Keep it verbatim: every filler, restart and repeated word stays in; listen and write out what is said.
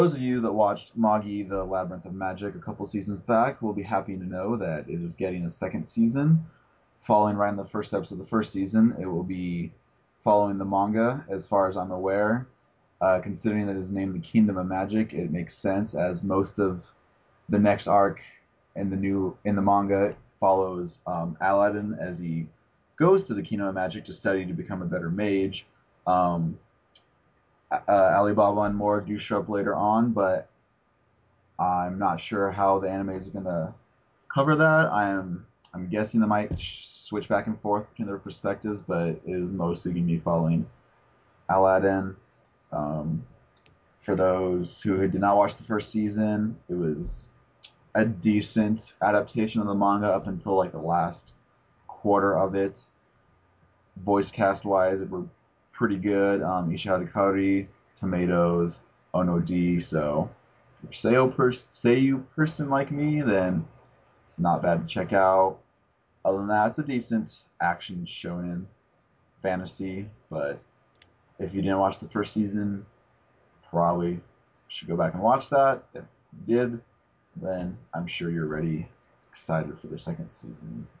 Those of you that watched Magi the Labyrinth of Magic a couple seasons back will be happy to know that it is getting a second season. Following right in the first steps of the first season, it will be following the manga, as far as I'm aware. Uh, considering that it is named the Kingdom of Magic, it makes sense as most of the next arc in the new in the manga follows um, Aladdin as he goes to the Kingdom of Magic to study to become a better mage. Um, uh, Alibaba and more do show up later on, but I'm not sure how the anime is gonna cover that. I'm I'm guessing they might switch back and forth between their perspectives, but it is mostly gonna be following Aladdin. Um, for those who did not watch the first season, it was a decent adaptation of the manga up until like the last quarter of it. Voice cast wise, it were pretty good. Um, Ishihara Kari, Tomatoes, Ono D. So if you're a pers- Seiyu person like me, then it's not bad to check out. Other than that, it's a decent action shonen fantasy. But if you didn't watch the first season, probably should go back and watch that. If you did, then I'm sure you're ready, excited for the second season.